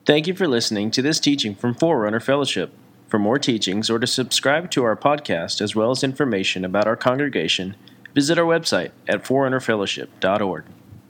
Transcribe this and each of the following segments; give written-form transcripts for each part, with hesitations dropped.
Thank you for listening to this teaching from Forerunner Fellowship. For more teachings or to subscribe to our podcast as well as information about our congregation, visit our website at forerunnerfellowship.org.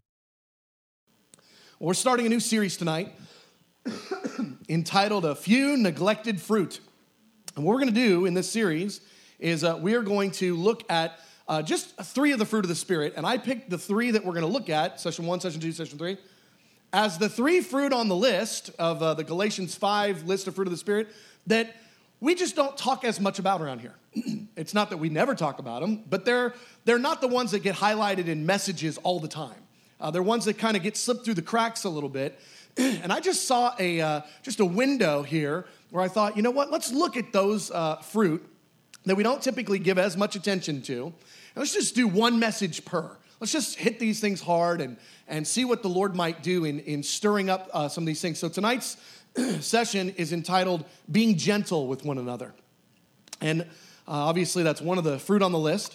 We're starting a new series tonight entitled A Few Neglected Fruit. And what we're going to do in this series is we are going to look at just three of the fruit of the Spirit. And I picked the three that we're going to look at, session 1, session 2, session 3, as the three fruit on the list of the Galatians 5 list of fruit of the Spirit that we just don't talk as much about around here. It's not that we never talk about them, but they're not the ones that get highlighted in messages all the time. They're ones that kind of get slipped through the cracks a little bit. And I just saw just a window here where I thought, you know what, let's look at those fruit that we don't typically give as much attention to. And let's just do one message per. Let's just hit these things hard and see what the Lord might do in stirring up some of these things. So tonight's session is entitled Being Gentle with One Another. And obviously that's one of the fruit on the list.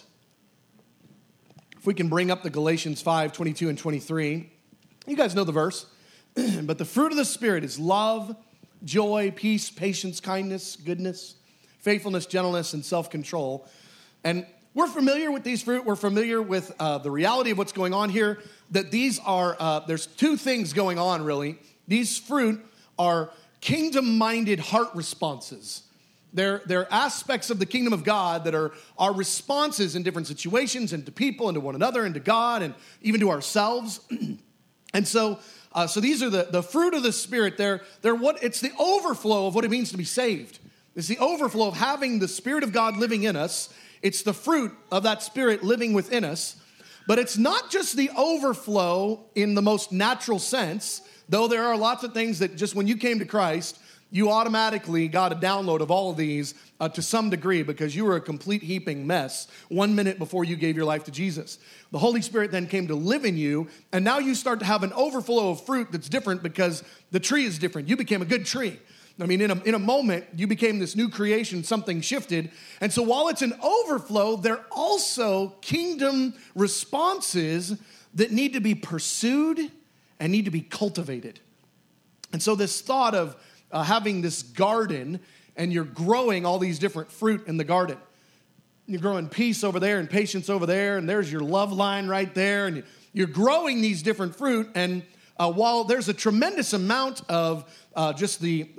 If we can bring up the Galatians 5, 22 and 23. You guys know the verse. But the fruit of the Spirit is love, joy, peace, patience, kindness, goodness, faithfulness, gentleness, and self-control. And we're familiar with these fruit. We're familiar with the reality of what's going on here, that these are, there's two things going on, really. These fruit are kingdom-minded heart responses. They're aspects of the kingdom of God that are our responses in different situations and to people and to one another and to God and even to ourselves. And so these are the fruit of the Spirit. They're what it's the overflow of what it means to be saved. It's the overflow of having the Spirit of God living in us. It's the fruit of that Spirit living within us. But it's not just the overflow in the most natural sense, though there are lots of things that just when you came to Christ, you automatically got a download of all of these to some degree because you were a complete heaping mess 1 minute before you gave your life to Jesus. The Holy Spirit then came to live in you, and now you start to have an overflow of fruit that's different because the tree is different. You became a good tree. I mean, in a moment, you became this new creation, something shifted. And so while it's an overflow, there are also kingdom responses that need to be pursued and need to be cultivated. And so this thought of having this garden and you're growing all these different fruit in the garden. You're growing peace over there and patience over there, and there's your love line right there, and you're growing these different fruit. And while there's a tremendous amount of just the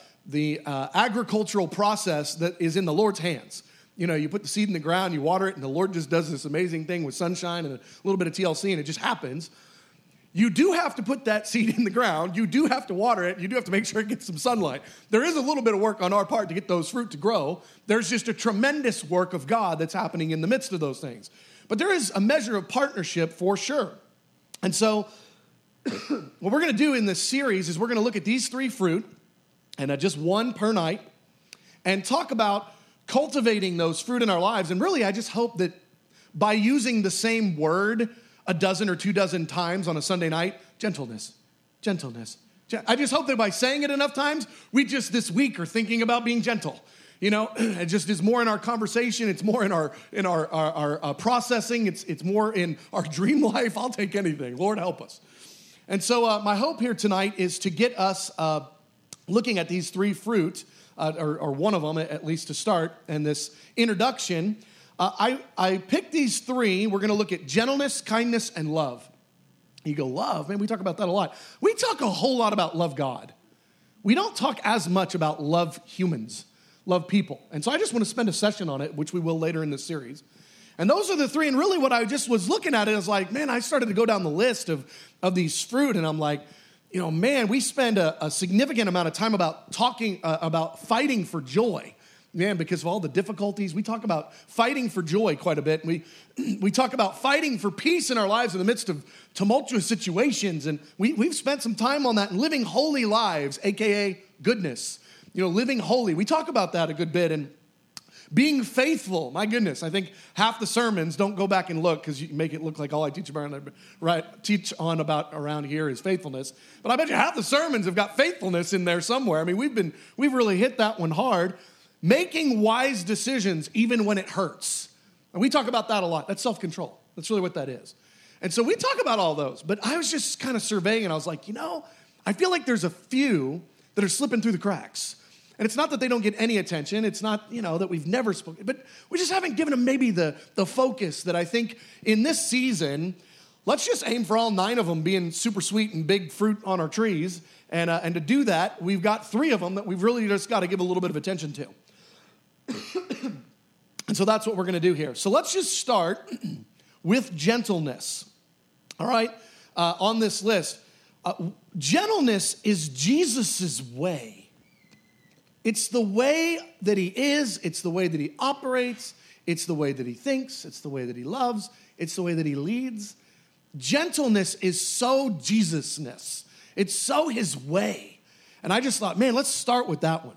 agricultural process that is in the Lord's hands. You know, you put the seed in the ground, you water it, and the Lord just does this amazing thing with sunshine and a little bit of TLC, and it just happens. You do have to put that seed in the ground. You do have to water it. You do have to make sure it gets some sunlight. There is a little bit of work on our part to get those fruit to grow. There's just a tremendous work of God that's happening in the midst of those things. But there is a measure of partnership for sure. And so what we're going to do in this series is we're going to look at these three fruit, and just one per night, and talk about cultivating those fruit in our lives. And really, I just hope that by using the same word a dozen or 2 dozen times on a Sunday night, gentleness. I just hope that by saying it enough times, we just this week are thinking about being gentle. You know, it just is more in our conversation. It's more in our processing. It's more in our dream life. I'll take anything. Lord, help us. And so my hope here tonight is to get us looking at these three fruit, or one of them at least to start, and this introduction. I picked these three. We're going to look at gentleness, kindness, and love. You go, love? Man, we talk about that a lot. We talk a whole lot about love God. We don't talk as much about love humans, love people. And so I just want to spend a session on it, which we will later in this series. And those are the three. And really what I just was looking at it, I was like, man, I started to go down the list of these fruit. And I'm like, you know, man, we spend a significant amount of time about talking about fighting for joy. Man, because of all the difficulties, we talk about fighting for joy quite a bit. We talk about fighting for peace in our lives in the midst of tumultuous situations. And we've spent some time on that and living holy lives, a.k.a. goodness. You know, living holy. We talk about that a good bit. And being faithful, my goodness, I think half the sermons, don't go back and look because you make it look like all I teach on about around here is faithfulness. But I bet you half the sermons have got faithfulness in there somewhere. I mean, we've really hit that one hard. Making wise decisions even when it hurts. And we talk about that a lot. That's self-control. That's really what that is. And so we talk about all those. But I was just kind of surveying and I was like, you know, I feel like there's a few that are slipping through the cracks. And it's not that they don't get any attention. It's not, that we've never spoken. But we just haven't given them maybe the focus that I think in this season, let's just aim for all 9 of them being super sweet and big fruit on our trees. And to do that, we've got 3 of them that we've really just got to give a little bit of attention to. And so that's what we're going to do here. So let's just start with gentleness. All right? On this list. Gentleness is Jesus's way. It's the way that he is. It's the way that he operates. It's the way that he thinks. It's the way that he loves. It's the way that he leads. Gentleness is so Jesus-ness. It's so his way. And I just thought, man, let's start with that one.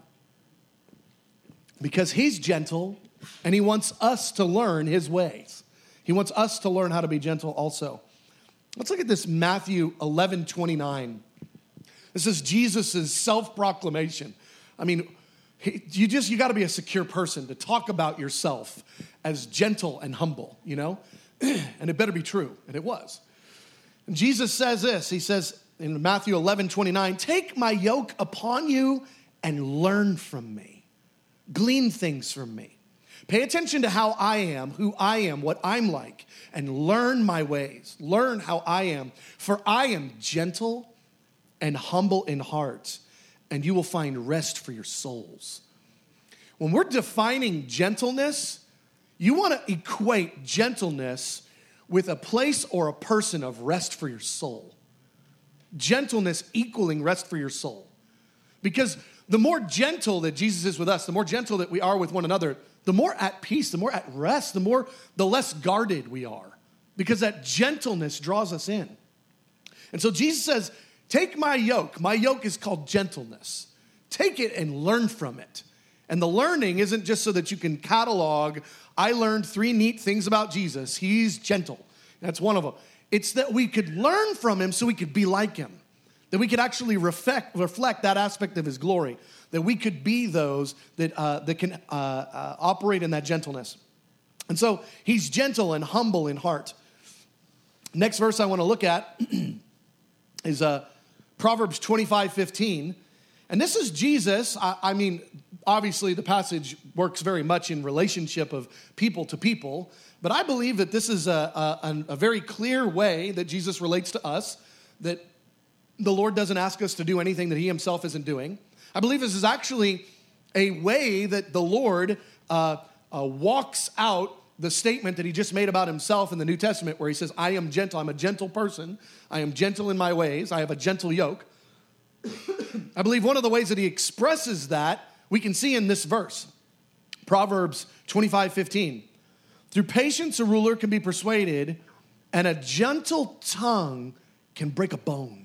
Because he's gentle, and he wants us to learn his ways. He wants us to learn how to be gentle also. Let's look at this Matthew 11:29. This is Jesus' self-proclamation. I mean, you got to be a secure person to talk about yourself as gentle and humble, And it better be true, and it was. And Jesus says this. He says in Matthew 11:29, "Take my yoke upon you and learn from me. Glean things from me. Pay attention to how I am, who I am, what I'm like, and learn my ways. Learn how I am, for I am gentle and humble in heart, and you will find rest for your souls." When we're defining gentleness, you want to equate gentleness with a place or a person of rest for your soul. Gentleness equaling rest for your soul. Because the more gentle that Jesus is with us, the more gentle that we are with one another, the more at peace, the more at rest, the less guarded we are. Because that gentleness draws us in. And so Jesus says, take my yoke. My yoke is called gentleness. Take it and learn from it. And the learning isn't just so that you can catalog, I learned 3 neat things about Jesus. He's gentle. That's one of them. It's that we could learn from him so we could be like him. That we could actually reflect that aspect of his glory. That we could be those that can operate in that gentleness. And so he's gentle and humble in heart. Next verse I want to look at is Proverbs 25:15. And this is Jesus. I mean, obviously the passage works very much in relationship of people to people. But I believe that this is a very clear way that Jesus relates to us. That the Lord doesn't ask us to do anything that he himself isn't doing. I believe this is actually a way that the Lord walks out the statement that he just made about himself in the New Testament, where he says, I am gentle. I'm a gentle person. I am gentle in my ways. I have a gentle yoke. I believe one of the ways that he expresses that, we can see in this verse. Proverbs 25:15. Through patience a ruler can be persuaded, and a gentle tongue can break a bone.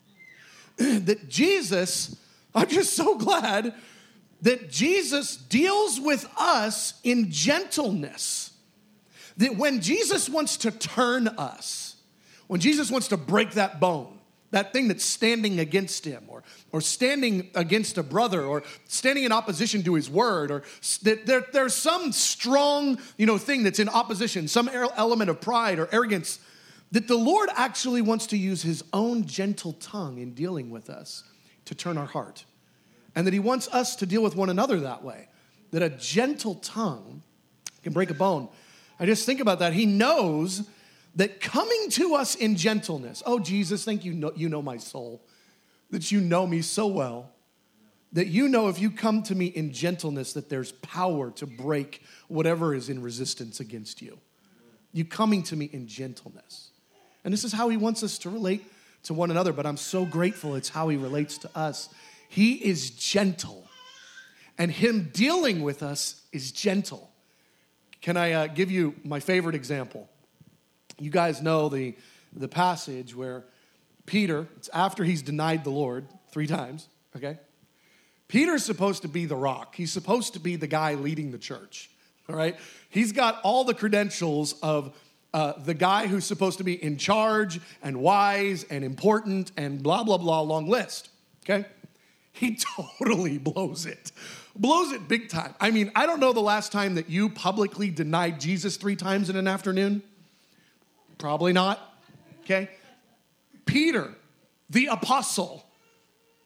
That Jesus, I'm just so glad that Jesus deals with us in gentleness. That when Jesus wants to turn us, when Jesus wants to break that bone, that thing that's standing against him, or standing against a brother, or standing in opposition to his word, or that there's some strong, thing that's in opposition, some element of pride or arrogance, that the Lord actually wants to use his own gentle tongue in dealing with us to turn our heart. And that he wants us to deal with one another that way. That a gentle tongue can break a bone. I just think about that. He knows that coming to us in gentleness, oh, Jesus, thank you, you know my soul, that you know me so well, that you know if you come to me in gentleness that there's power to break whatever is in resistance against you. You coming to me in gentleness. And this is how he wants us to relate to one another, but I'm so grateful it's how he relates to us. He is gentle, and him dealing with us is gentle. Can I give you my favorite example? You guys know the passage where Peter, it's after he's denied the Lord 3 times, okay? Peter's supposed to be the rock. He's supposed to be the guy leading the church, all right? He's got all the credentials of the guy who's supposed to be in charge and wise and important and blah, blah, blah, long list, okay? He totally blows it big time. I mean, I don't know the last time that you publicly denied Jesus 3 times in an afternoon. Probably not, okay? Peter, the apostle,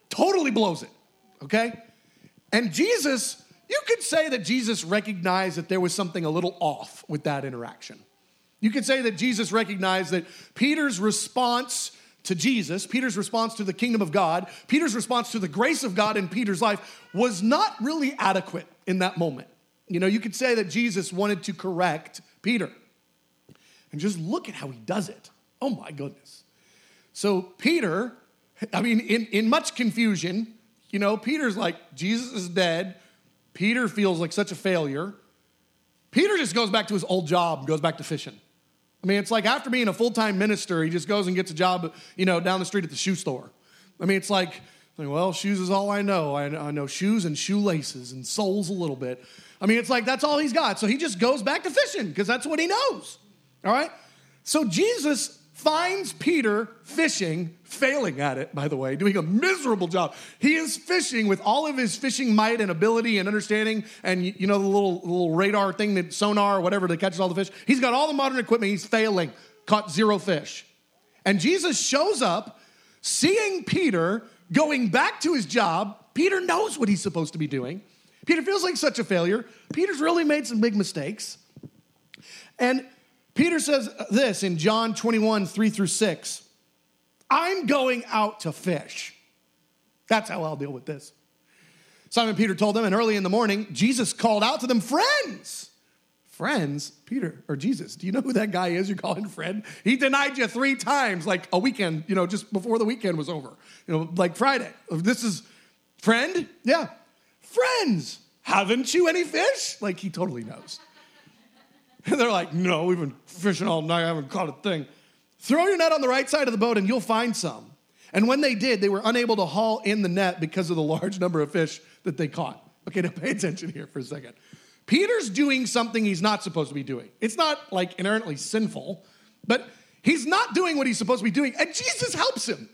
totally blows it, okay? And Jesus, you could say that Jesus recognized that there was something a little off with that interaction. You could say that Jesus recognized that Peter's response to Jesus, Peter's response to the kingdom of God, Peter's response to the grace of God in Peter's life was not really adequate in that moment. You know, you could say that Jesus wanted to correct Peter. And just look at how he does it. Oh my goodness. So Peter, I mean, in much confusion, you know, Peter's like, Jesus is dead. Peter feels like such a failure. Peter just goes back to his old job, goes back to fishing. I mean, it's like after being a full-time minister, he just goes and gets a job, you know, down the street at the shoe store. I mean, it's like, well, shoes is all I know. I know shoes and shoelaces and soles a little bit. I mean, it's like that's all he's got. So he just goes back to fishing because that's what he knows. All right? So Jesus finds Peter fishing, failing at it, by the way, doing a miserable job. He is fishing with all of his fishing might and ability and understanding and, you know, the little radar thing, that sonar or whatever that catches all the fish. He's got all the modern equipment. He's failing, caught 0 fish. And Jesus shows up, seeing Peter going back to his job. Peter knows what he's supposed to be doing. Peter feels like such a failure. Peter's really made some big mistakes. And Peter says this in John 21, 3-6. I'm going out to fish. That's how I'll deal with this. Simon Peter told them, and early in the morning, Jesus called out to them, friends. Friends? Peter, or Jesus, do you know who that guy is you're calling friend? He denied you 3 times, like a weekend, you know, just before the weekend was over. You know, like Friday. This is friend? Yeah. Friends, haven't you any fish? Like he totally knows. And they're like, no, we've been fishing all night. I haven't caught a thing. Throw your net on the right side of the boat and you'll find some. And when they did, they were unable to haul in the net because of the large number of fish that they caught. Okay, now pay attention here for a second. Peter's doing something he's not supposed to be doing. It's not like inherently sinful, but he's not doing what he's supposed to be doing. And Jesus helps him.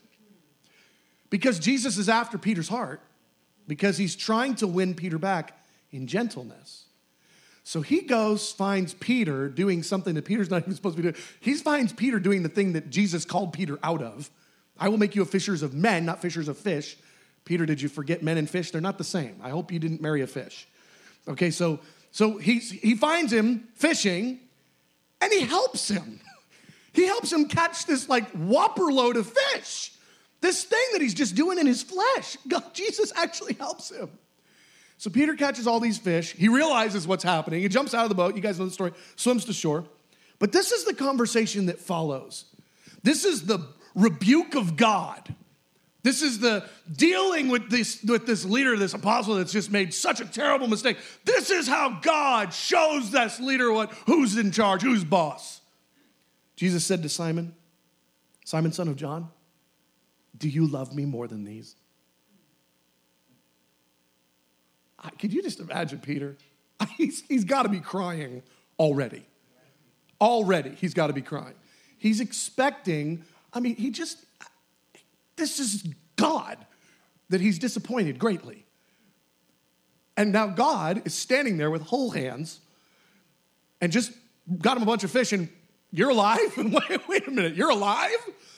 Because Jesus is after Peter's heart. Because he's trying to win Peter back in gentleness. So he goes, finds Peter doing something that Peter's not even supposed to be doing. He finds Peter doing the thing that Jesus called Peter out of. I will make you a fishers of men, not fishers of fish. Peter, did you forget men and fish? They're not the same. I hope you didn't marry a fish. Okay, so he finds him fishing, and he helps him. He helps him catch this like whopper load of fish. This thing that he's just doing in his flesh. God, Jesus actually helps him. So Peter catches all these fish. He realizes what's happening. He jumps out of the boat. You guys know the story. Swims to shore. But this is the conversation that follows. This is the rebuke of God. This is the dealing with this leader, this apostle that's just made such a terrible mistake. This is how God shows this leader who's in charge, who's boss. Jesus said to Simon, Simon, son of John, do you love me more than these? Could you just imagine Peter? He's got to be crying already. Already, he's got to be crying. He's expecting, this is God that he's disappointed greatly. And now God is standing there with whole hands and just got him a bunch of fish and you're alive? Wait a minute, you're alive?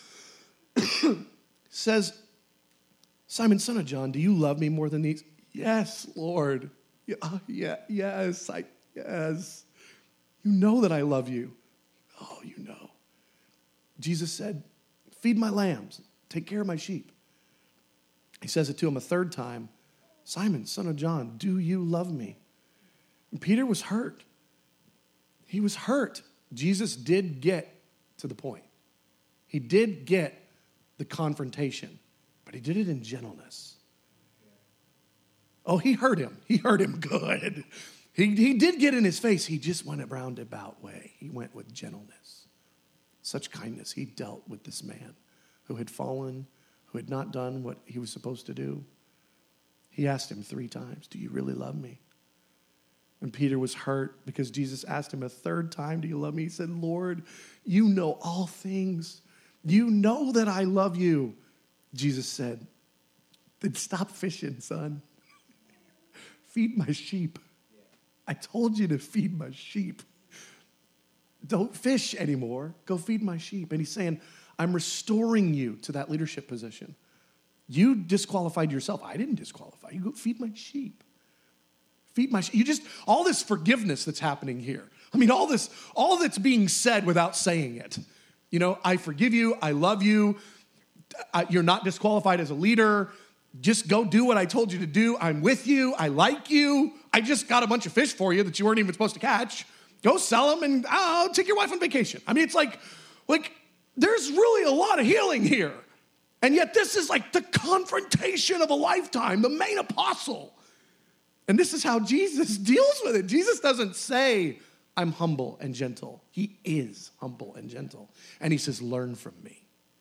Says, Simon, son of John, do you love me more than these? Yes, Lord. Yes. You know that I love you. Oh, you know. Jesus said, feed my lambs. Take care of my sheep. He says it to him a 3rd time. Simon, son of John, do you love me? And Peter was hurt. He was hurt. Jesus did get to the point. He did get the confrontation, but he did it in gentleness. Oh, he hurt him. He hurt him good. He did get in his face. He just went a roundabout way. He went with gentleness. Such kindness. He dealt with this man who had fallen, who had not done what he was supposed to do. He asked him 3 times, do you really love me? And Peter was hurt because Jesus asked him a 3rd time, do you love me? He said, Lord, you know all things. You know that I love you. Jesus said, then stop fishing, son. Feed my sheep. I told you to feed my sheep. Don't fish anymore. Go feed my sheep. And he's saying, I'm restoring you to that leadership position. You disqualified yourself. I didn't disqualify you. Go feed my sheep. Feed my sheep. You just, all this forgiveness that's happening here. I mean, all that's being said without saying it. You know, I forgive you. I love you. You're not disqualified as a leader. Just go do what I told you to do. I'm with you. I like you. I just got a bunch of fish for you that you weren't even supposed to catch. Go sell them and I'll take your wife on vacation. I mean, it's like there's really a lot of healing here. And yet this is like the confrontation of a lifetime, the main apostle. And this is how Jesus deals with it. Jesus doesn't say, I'm humble and gentle. He is humble and gentle. And he says, learn from me.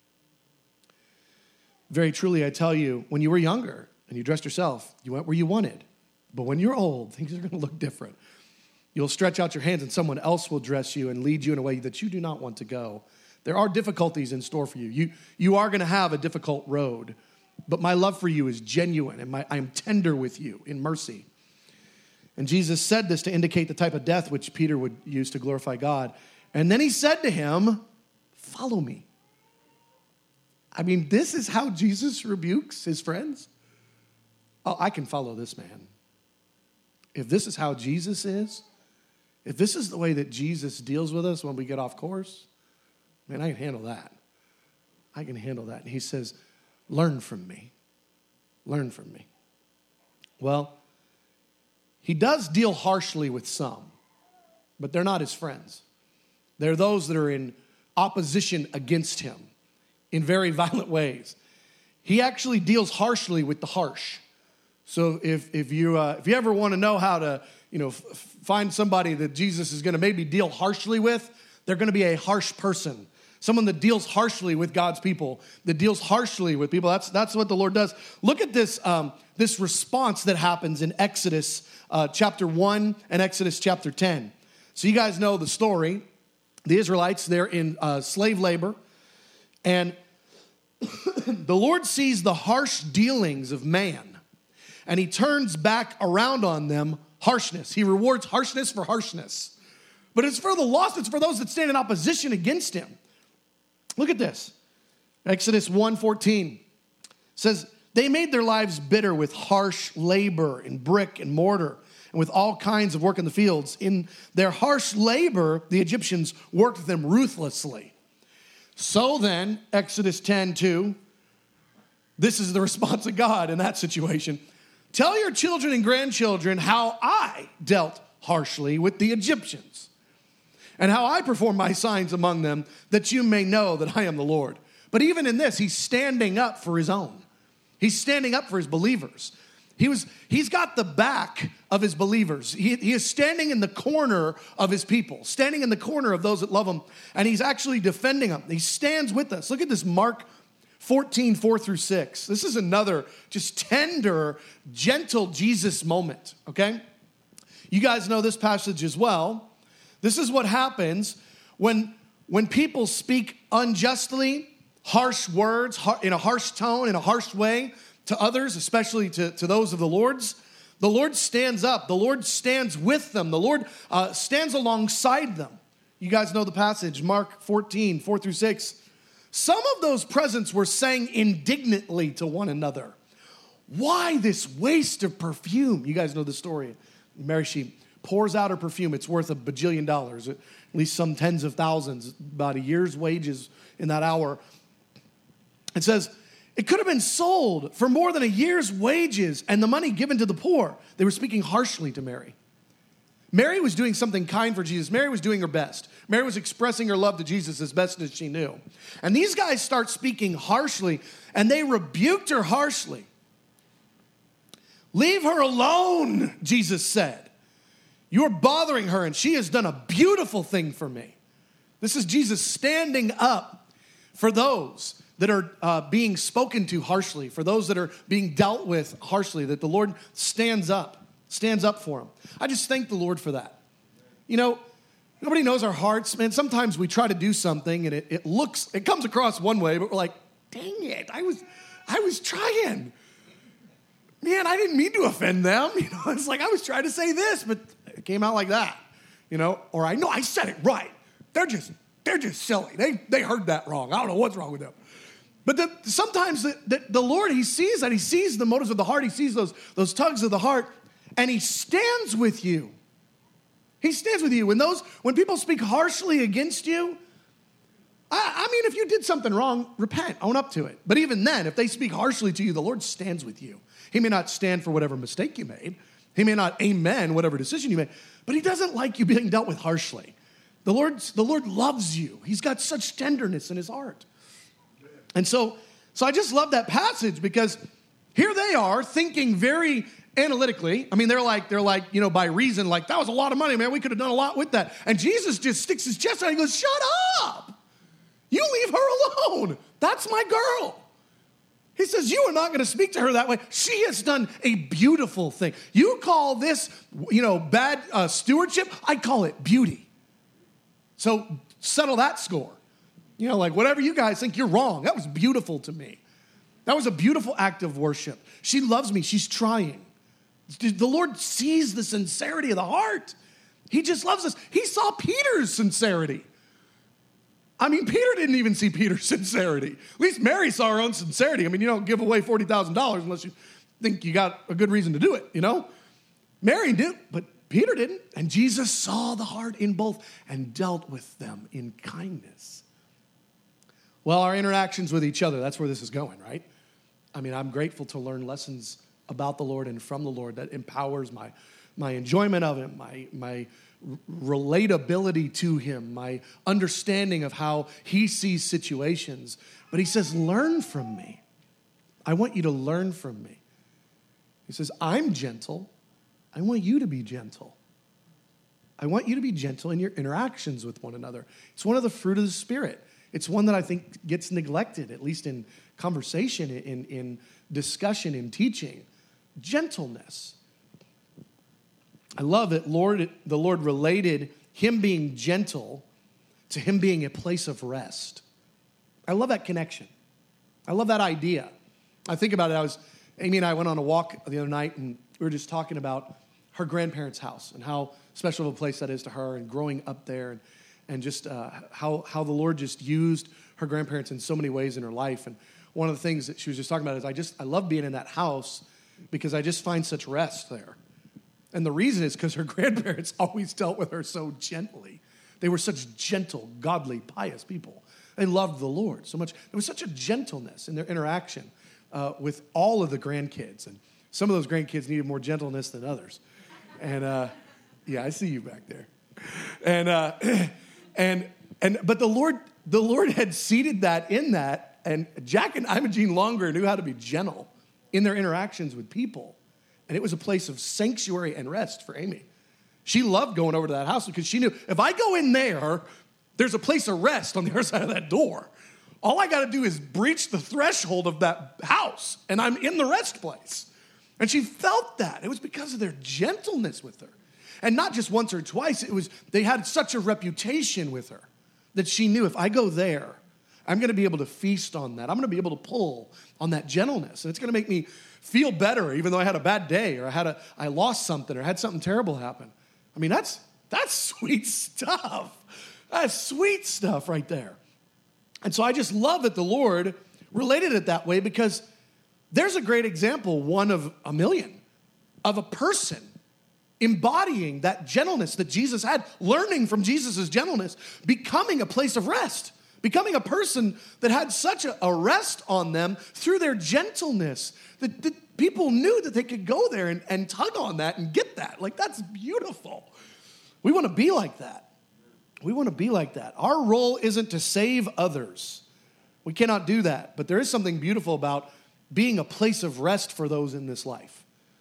Very truly, I tell you, when you were younger and you dressed yourself, you went where you wanted. But when you're old, things are going to look different. You'll stretch out your hands and someone else will dress you and lead you in a way that you do not want to go. There are difficulties in store for you. You are going to have a difficult road. But my love for you is genuine and I am tender with you in mercy. And Jesus said this to indicate the type of death which Peter would use to glorify God. And then he said to him, follow me. I mean, this is how Jesus rebukes his friends. Oh, I can follow this man. If this is how Jesus is, if this is the way that Jesus deals with us when we get off course, man, I can handle that. I can handle that. And he says, learn from me. Learn from me. Well, he does deal harshly with some, but they're not his friends. They're those that are in opposition against him in very violent ways. He actually deals harshly with the harsh. So if you ever want to know how to find somebody that Jesus is going to maybe deal harshly with, they're going to be a harsh person. Someone that deals harshly with God's people, that deals harshly with people. That's what the Lord does. Look at this this response that happens in Exodus chapter 1 and Exodus chapter 10. So you guys know the story. The Israelites, they're in slave labor. And the Lord sees the harsh dealings of man. And he turns back around on them harshness. He rewards harshness for harshness. But it's for the lost. It's for those that stand in opposition against him. Look at this. Exodus 1:14 says, they made their lives bitter with harsh labor in brick and mortar and with all kinds of work in the fields. In their harsh labor, the Egyptians worked them ruthlessly. So then, Exodus 10:2, this is the response of God in that situation. Tell your children and grandchildren how I dealt harshly with the Egyptians and how I performed my signs among them, that you may know that I am the Lord. But even in this, he's standing up for his own. He's standing up for his believers. He's got the back of his believers. He is standing in the corner of his people, standing in the corner of those that love him, and he's actually defending them. He stands with us. Look at this, Mark 14:4-6. This is another just tender, gentle Jesus moment, okay? You guys know this passage as well. This is what happens when people speak unjustly, harsh words, in a harsh tone, in a harsh way to others, especially to those of the Lord's. The Lord stands up. The Lord stands with them. The Lord stands alongside them. You guys know the passage, Mark 14:4-6. Some of those present were saying indignantly to one another, why this waste of perfume? You guys know the story. Mary, she pours out her perfume. It's worth $1 bajillion, at least some tens of thousands, about a year's wages in that hour. It says, it could have been sold for more than a year's wages and the money given to the poor. They were speaking harshly to Mary. Mary was doing something kind for Jesus. Mary was doing her best. Mary was expressing her love to Jesus as best as she knew. And these guys start speaking harshly, and they rebuked her harshly. Leave her alone, Jesus said. You're bothering her, and she has done a beautiful thing for me. This is Jesus standing up for those that are being spoken to harshly, for those that are being dealt with harshly, that the Lord stands up for them. I just thank the Lord for that. You know, nobody knows our hearts, man. Sometimes we try to do something and it comes across one way, but we're like, dang it, I was trying. Man, I didn't mean to offend them. You know, it's like I was trying to say this, but it came out like that. You know, or I know I said it right. They're just silly. They heard that wrong. I don't know what's wrong with them. But sometimes the Lord, he sees that. He sees the motives of the heart. He sees those tugs of the heart, and he stands with you. He stands with you. When people speak harshly against you, I mean, if you did something wrong, repent, own up to it. But even then, if they speak harshly to you, the Lord stands with you. He may not stand for whatever mistake you made. He may not amen whatever decision you made, but he doesn't like you being dealt with harshly. The Lord loves you. He's got such tenderness in his heart. And so I just love that passage because here they are thinking very analytically. I mean, they're like, by reason, like, that was a lot of money, man. We could have done a lot with that. And Jesus just sticks his chest out and he goes, shut up. You leave her alone. That's my girl. He says, you are not going to speak to her that way. She has done a beautiful thing. You call this, bad stewardship. I call it beauty. So settle that score. Whatever you guys think, you're wrong. That was beautiful to me. That was a beautiful act of worship. She loves me. She's trying. The Lord sees the sincerity of the heart. He just loves us. He saw Peter's sincerity. I mean, Peter didn't even see Peter's sincerity. At least Mary saw her own sincerity. I mean, you don't give away $40,000 unless you think you got a good reason to do it, Mary did, but Peter didn't. And Jesus saw the heart in both and dealt with them in kindness. Well, our interactions with each other, that's where this is going, right? I mean, I'm grateful to learn lessons about the Lord and from the Lord that empowers my enjoyment of him, my relatability to him, my understanding of how he sees situations. But he says, learn from me. I want you to learn from me. He says, I'm gentle. I want you to be gentle. I want you to be gentle in your interactions with one another. It's one of the fruit of the Spirit. It's one that I think gets neglected, at least in conversation, in discussion, in teaching. Gentleness. I love it. The Lord related him being gentle to him being a place of rest. I love that connection. I love that idea. I think about it. Amy and I went on a walk the other night, and we were just talking about her grandparents' house and how special of a place that is to her and growing up there and just how the Lord just used her grandparents in so many ways in her life. And one of the things that she was just talking about is I love being in that house because I just find such rest there. And the reason is because her grandparents always dealt with her so gently. They were such gentle, godly, pious people. They loved the Lord so much. There was such a gentleness in their interaction with all of the grandkids. And some of those grandkids needed more gentleness than others. And yeah, I see you back there. But the Lord had seeded that in that. And Jack and Imogene Longer knew how to be gentle in their interactions with people. And it was a place of sanctuary and rest for Amy. She loved going over to that house because she knew if I go in there, there's a place of rest on the other side of that door. All I got to do is breach the threshold of that house, and I'm in the rest place. And she felt that. It was because of their gentleness with her. And not just once or twice. They had such a reputation with her that she knew if I go there, I'm going to be able to feast on that. I'm going to be able to pull on that gentleness. And it's going to make me feel better, even though I had a bad day or I lost something or had something terrible happen. I mean, that's sweet stuff. That's sweet stuff right there. And so I just love that the Lord related it that way because there's a great example, one of a million, of a person embodying that gentleness that Jesus had, learning from Jesus' gentleness, becoming a place of rest, becoming a person that had such a rest on them through their gentleness that people knew that they could go there and tug on that and get that. Like, that's beautiful. We want to be like that. We want to be like that. Our role isn't to save others. We cannot do that. But there is something beautiful about being a place of rest for those in this life.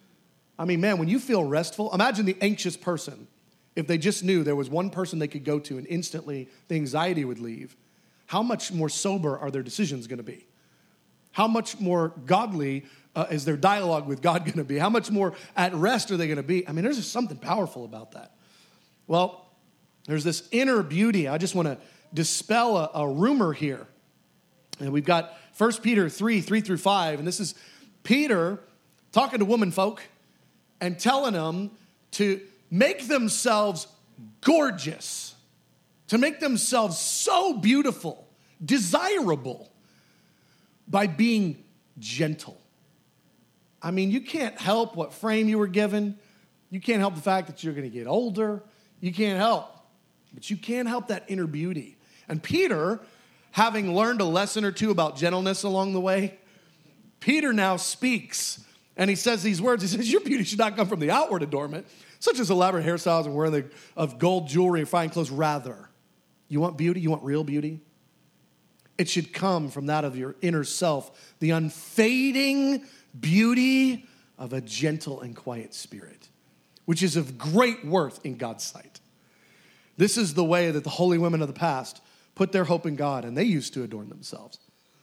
I mean, man, when you feel restful, imagine the anxious person. If they just knew there was one person they could go to and instantly the anxiety would leave, how much more sober are their decisions going to be? How much more godly is their dialogue with God going to be? How much more at rest are they going to be? I mean, there's just something powerful about that. Well, there's this inner beauty. I just want to dispel a rumor here. And we've got 1 Peter 3:3-5. And this is Peter talking to woman folk and telling them to make themselves gorgeous, to make themselves so beautiful, desirable, by being gentle. I mean, you can't help what frame you were given. You can't help the fact that you're going to get older. You can't help. But you can help that inner beauty. And Peter, having learned a lesson or two about gentleness along the way, Peter now speaks. And he says these words. He says, your beauty should not come from the outward adornment, such as elaborate hairstyles and wearing of gold jewelry and fine clothes. Rather, you want beauty? You want real beauty? It should come from that of your inner self, the unfading beauty of a gentle and quiet spirit, which is of great worth in God's sight. This is the way that the holy women of the past put their hope in God, and they used to adorn themselves.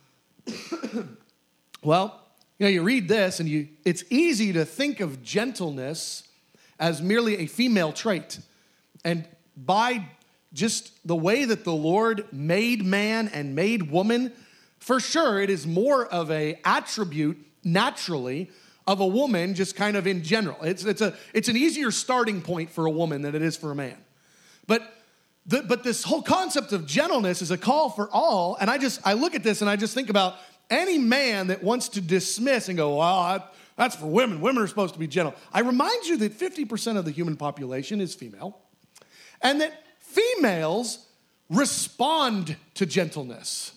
Well, you read this, and it's easy to think of gentleness as merely a female trait. And by just the way that the Lord made man and made woman, for sure it is more of an attribute naturally of a woman, just kind of in general. It's an easier starting point for a woman than it is for a man. But this whole concept of gentleness is a call for all. And I look at this and I just think about any man that wants to dismiss and go, well, that's for women. Women are supposed to be gentle. I remind you that 50% of the human population is female, and that females respond to gentleness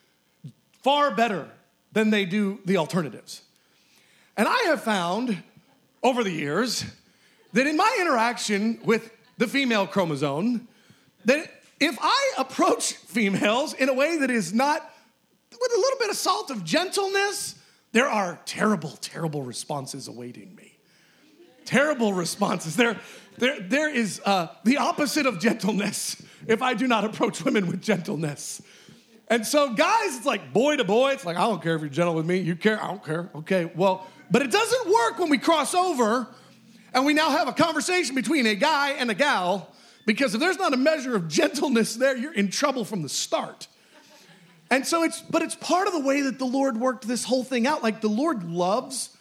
far better than they do the alternatives. And I have found over the years that in my interaction with the female chromosome, that if I approach females in a way that is not with a little bit of salt of gentleness, there are terrible, terrible responses awaiting me. Terrible responses. There is the opposite of gentleness if I do not approach women with gentleness. And so guys, it's like boy to boy. It's like, I don't care if you're gentle with me. You care? I don't care. Okay, well, but it doesn't work when we cross over and we now have a conversation between a guy and a gal, because if there's not a measure of gentleness there, you're in trouble from the start. And so it's part of the way that the Lord worked this whole thing out. Like, the Lord loves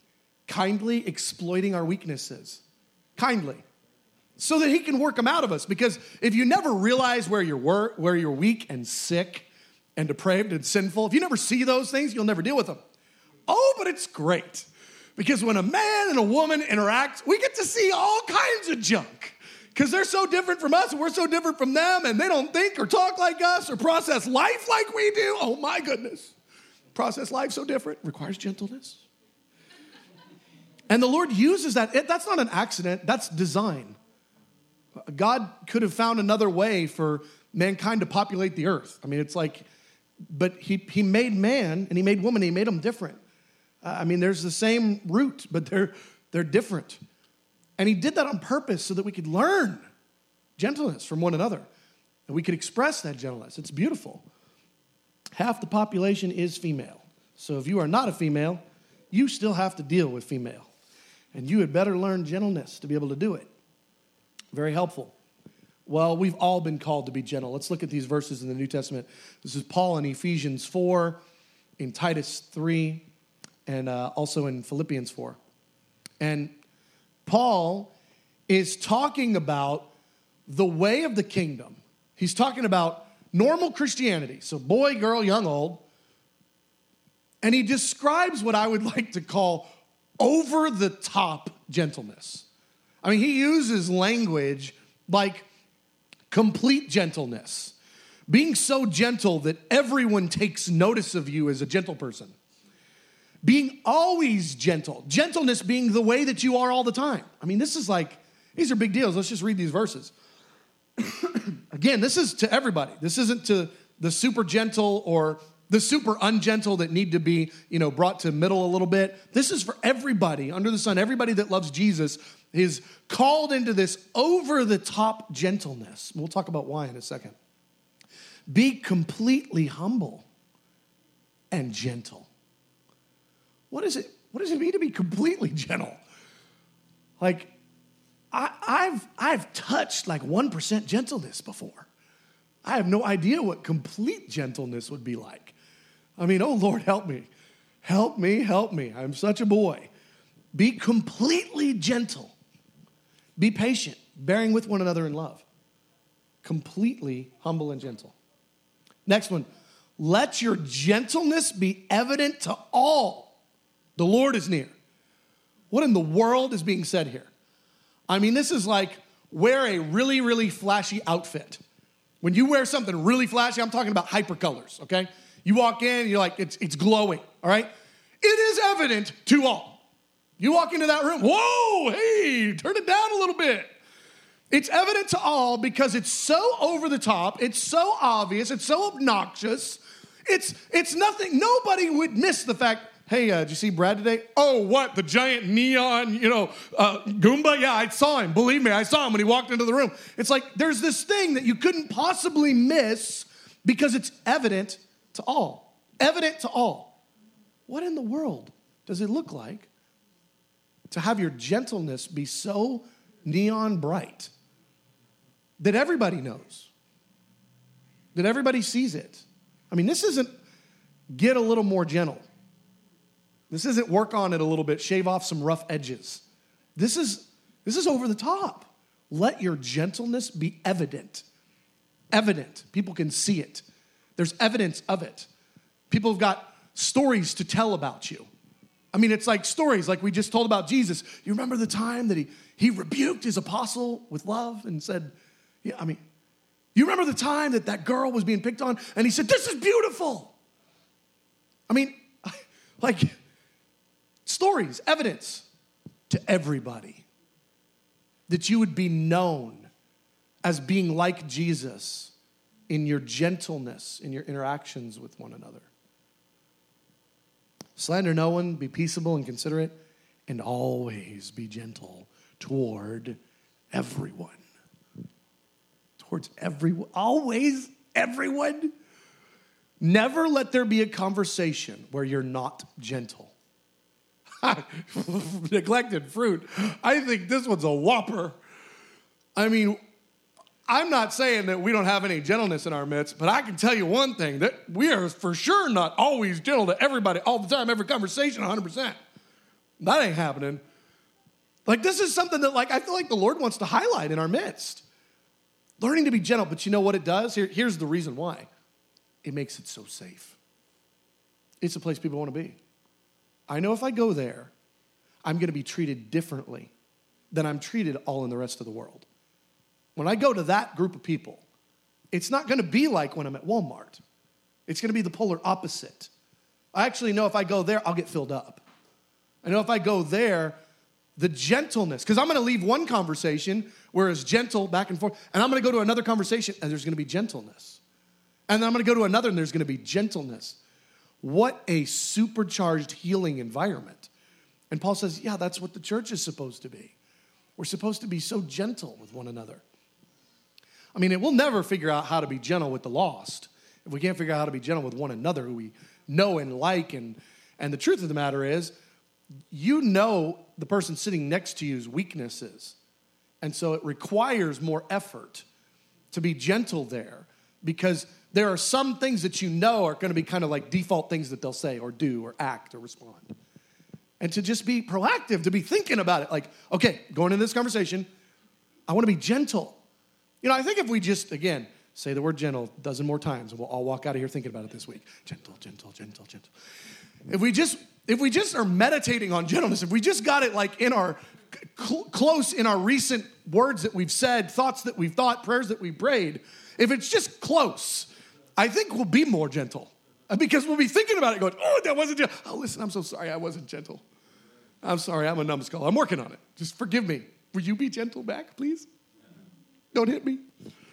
kindly exploiting our weaknesses. Kindly. So that he can work them out of us. Because if you never realize where you're weak and sick and depraved and sinful, if you never see those things, you'll never deal with them. Oh, but it's great. Because when a man and a woman interact, we get to see all kinds of junk. Because they're so different from us and we're so different from them, and they don't think or talk like us or process life like we do. Oh my goodness. Process life so different. Requires gentleness. And the Lord uses that. That's not an accident. That's design. God could have found another way for mankind to populate the earth. I mean, it's like, but he made man and he made woman. He made them different. I mean, there's the same root, but they're different. And he did that on purpose so that we could learn gentleness from one another. And we could express that gentleness. It's beautiful. Half the population is female. So if you are not a female, you still have to deal with female. And you had better learn gentleness to be able to do it. Very helpful. Well, we've all been called to be gentle. Let's look at these verses in the New Testament. This is Paul in Ephesians 4, in Titus 3, and also in Philippians 4. And Paul is talking about the way of the kingdom. He's talking about normal Christianity. So boy, girl, young, old. And he describes what I would like to call over-the-top gentleness. I mean, he uses language like complete gentleness. Being so gentle that everyone takes notice of you as a gentle person. Being always gentle. Gentleness being the way that you are all the time. I mean, these are big deals. Let's just read these verses. Again, this is to everybody. This isn't to the super gentle or the super ungentle that need to be, brought to middle a little bit. This is for everybody under the sun. Everybody that loves Jesus is called into this over-the-top gentleness. We'll talk about why in a second. Be completely humble and gentle. What does it mean to be completely gentle? Like, I've touched like 1% gentleness before. I have no idea what complete gentleness would be like. I mean, oh Lord, help me. Help me, help me. I'm such a boy. Be completely gentle. Be patient, bearing with one another in love. Completely humble and gentle. Next one, let your gentleness be evident to all. The Lord is near. What in the world is being said here? I mean, this is like wear a really, really flashy outfit. When you wear something really flashy, I'm talking about hypercolors, okay? You walk in, you're like, it's glowing, all right? It is evident to all. You walk into that room, whoa, hey, turn it down a little bit. It's evident to all because it's so over the top, it's so obvious, it's so obnoxious. It's nothing, nobody would miss the fact, hey, did you see Brad today? Oh, what, the giant neon, Goomba? Yeah, I saw him. Believe me, I saw him when he walked into the room. It's like there's this thing that you couldn't possibly miss because it's evident to all. Evident to all. What in the world does it look like to have your gentleness be so neon bright that everybody knows, that everybody sees it? I mean, this isn't get a little more gentle. This isn't work on it a little bit, shave off some rough edges. This is over the top. Let your gentleness be evident. Evident. People can see it. There's evidence of it. People have got stories to tell about you. I mean, it's like stories like we just told about Jesus. You remember the time that he rebuked his apostle with love and said, yeah, I mean, you remember the time that girl was being picked on and he said, this is beautiful. I mean, like stories, evidence to everybody that you would be known as being like Jesus in your gentleness, in your interactions with one another. Slander no one, be peaceable and considerate, and always be gentle toward everyone. Towards everyone, always everyone. Never let there be a conversation where you're not gentle. Neglected fruit. I think this one's a whopper. I mean, I'm not saying that we don't have any gentleness in our midst, but I can tell you one thing, that we are for sure not always gentle to everybody all the time, every conversation, 100%. That ain't happening. Like, this is something that, like, I feel like the Lord wants to highlight in our midst. Learning to be gentle, but you know what it does? Here's the reason why. It makes it so safe. It's a place people want to be. I know if I go there, I'm going to be treated differently than I'm treated all in the rest of the world. When I go to that group of people, it's not going to be like when I'm at Walmart. It's going to be the polar opposite. I actually know if I go there, I'll get filled up. I know if I go there, the gentleness, because I'm going to leave one conversation where it's gentle back and forth, and I'm going to go to another conversation, and there's going to be gentleness. And then I'm going to go to another, and there's going to be gentleness. What a supercharged healing environment. And Paul says, yeah, that's what the church is supposed to be. We're supposed to be so gentle with one another. I mean, we'll never figure out how to be gentle with the lost if we can't figure out how to be gentle with one another who we know and like. And the truth of the matter is, you know the person sitting next to you's weaknesses. And so it requires more effort to be gentle there, because there are some things that you know are going to be kind of like default things that they'll say or do or act or respond. And to just be proactive, to be thinking about it, like, okay, going into this conversation, I want to be gentle. You know, I think if we just, again, say the word gentle a dozen more times, and we'll all walk out of here thinking about it this week. Gentle, gentle, gentle, gentle. If we just are meditating on gentleness, if we just got it like in our, close in our recent words that we've said, thoughts that we've thought, prayers that we prayed, if it's just close, I think we'll be more gentle. Because we'll be thinking about it going, oh, that wasn't gentle. Oh, listen, I'm so sorry I wasn't gentle. I'm sorry, I'm a numbskull. I'm working on it. Just forgive me. Will you be gentle back, please? Don't hit me.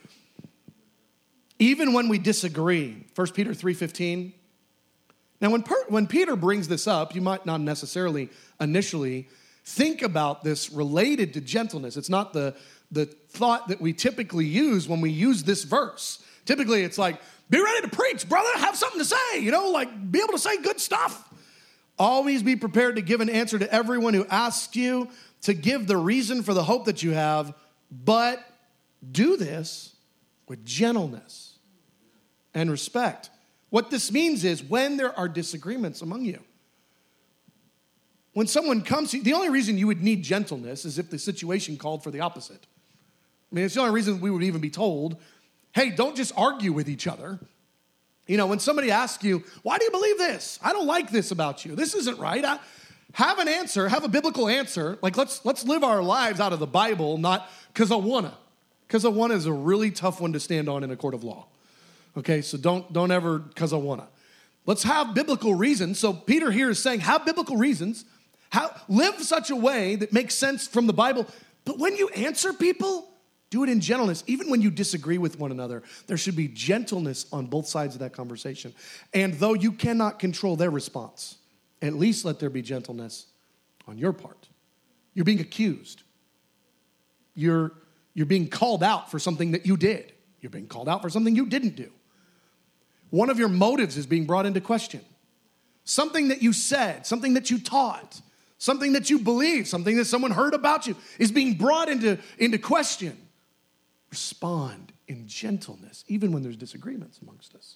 Even when we disagree, 1 Peter 3:15. Now, when Peter brings this up, you might not necessarily initially think about this related to gentleness. It's not the thought that we typically use when we use this verse. Typically, it's like, be ready to preach, brother. Have something to say, like be able to say good stuff. Always be prepared to give an answer to everyone who asks you, to give the reason for the hope that you have, but do this with gentleness and respect. What this means is when there are disagreements among you, when someone comes to you, the only reason you would need gentleness is if the situation called for the opposite. I mean, it's the only reason we would even be told, hey, don't just argue with each other. You know, when somebody asks you, why do you believe this? I don't like this about you. This isn't right. Have an answer, have a biblical answer. Like, let's live our lives out of the Bible, not because I wanna. Because I wanna is a really tough one to stand on in a court of law. Okay, so don't ever because I wanna. Let's have biblical reasons. So Peter here is saying, have biblical reasons. Live such a way that makes sense from the Bible. But when you answer people, do it in gentleness. Even when you disagree with one another, there should be gentleness on both sides of that conversation. And though you cannot control their response, at least let there be gentleness on your part. You're being accused. You're being called out for something that you did. You're being called out for something you didn't do. One of your motives is being brought into question. Something that you said, something that you taught, something that you believe, something that someone heard about you is being brought into question. Respond in gentleness, even when there's disagreements amongst us.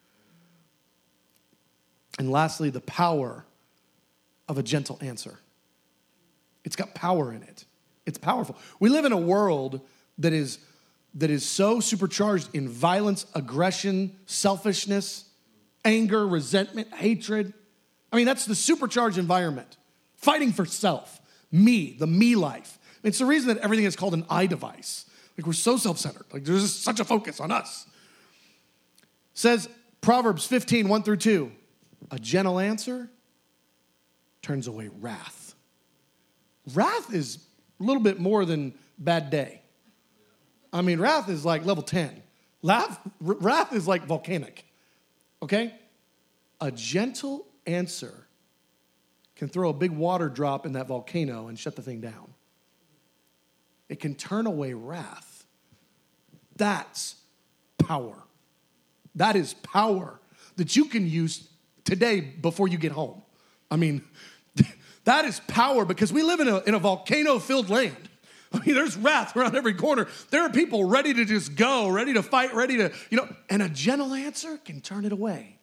And lastly, the power of a gentle answer. It's got power in it. It's powerful. We live in a world that is so supercharged in violence, aggression, selfishness, anger, resentment, hatred. I mean, that's the supercharged environment. Fighting for self, me, the me life. It's the reason that everything is called an I device. Like, we're so self-centered. Like, there's just such a focus on us. Says Proverbs 15, 1-2, a gentle answer turns away wrath. Wrath is a little bit more than bad day. I mean, wrath is like level 10. Wrath is like volcanic, okay? A gentle answer can throw a big water drop in that volcano and shut the thing down. It can turn away wrath. That's power. That is power that you can use today before you get home. I mean, that is power because we live in a volcano-filled land. I mean, there's wrath around every corner. There are people ready to just go, ready to fight, ready to, and a gentle answer can turn it away.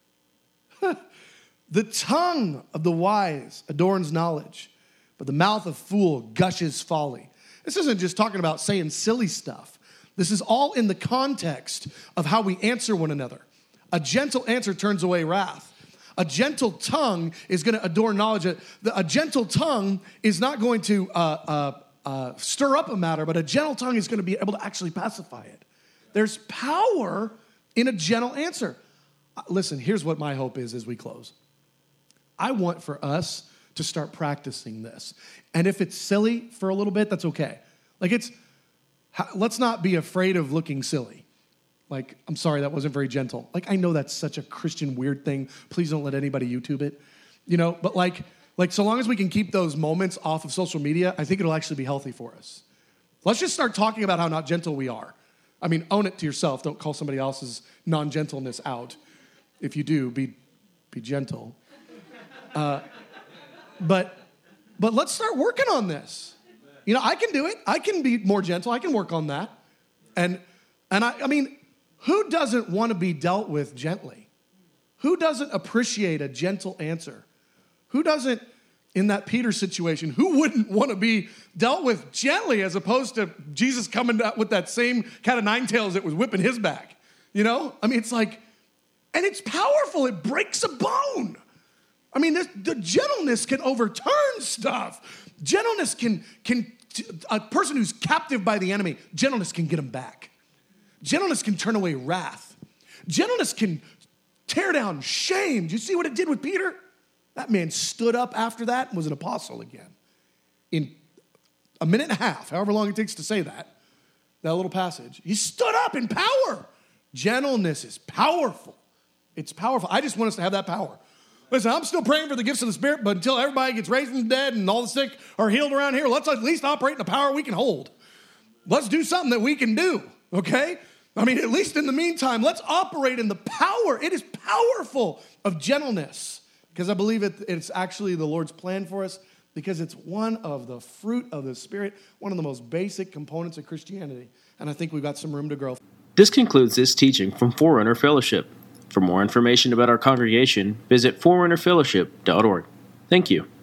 The tongue of the wise adorns knowledge, but the mouth of fool gushes folly. This isn't just talking about saying silly stuff. This is all in the context of how we answer one another. A gentle answer turns away wrath. A gentle tongue is going to adorn knowledge. A gentle tongue is not going to stir up a matter, but a gentle tongue is going to be able to actually pacify it. There's power in a gentle answer. Listen, here's what my hope is as we close. I want for us to start practicing this. And if it's silly for a little bit, that's okay. Let's not be afraid of looking silly. Like, I'm sorry, that wasn't very gentle. Like, I know that's such a Christian weird thing. Please don't let anybody YouTube it. But like so long as we can keep those moments off of social media, I think it'll actually be healthy for us. Let's just start talking about how not gentle we are. I mean, own it to yourself. Don't call somebody else's non-gentleness out. If you do, be gentle. But let's start working on this. I can do it. I can be more gentle. I can work on that. And I mean, who doesn't want to be dealt with gently? Who doesn't appreciate a gentle answer? Who doesn't, in that Peter situation, who wouldn't want to be dealt with gently as opposed to Jesus coming out with that same cat of nine tails that was whipping his back? I mean, it's like, and it's powerful. It breaks a bone. I mean, the gentleness can overturn stuff. Gentleness can a person who's captive by the enemy, gentleness can get him back. Gentleness can turn away wrath. Gentleness can tear down shame. Do you see what it did with Peter? That man stood up after that and was an apostle again. In a minute and a half, however long it takes to say that little passage, he stood up in power. Gentleness is powerful. It's powerful. I just want us to have that power. Listen, I'm still praying for the gifts of the Spirit, but until everybody gets raised from the dead and all the sick are healed around here, let's at least operate in the power we can hold. Let's do something that we can do, okay? I mean, at least in the meantime, let's operate in the power. It is powerful of gentleness because I believe it's actually the Lord's plan for us because it's one of the fruit of the Spirit, one of the most basic components of Christianity, and I think we've got some room to grow. This concludes this teaching from Forerunner Fellowship. For more information about our congregation, visit forerunnerfellowship.org. Thank you.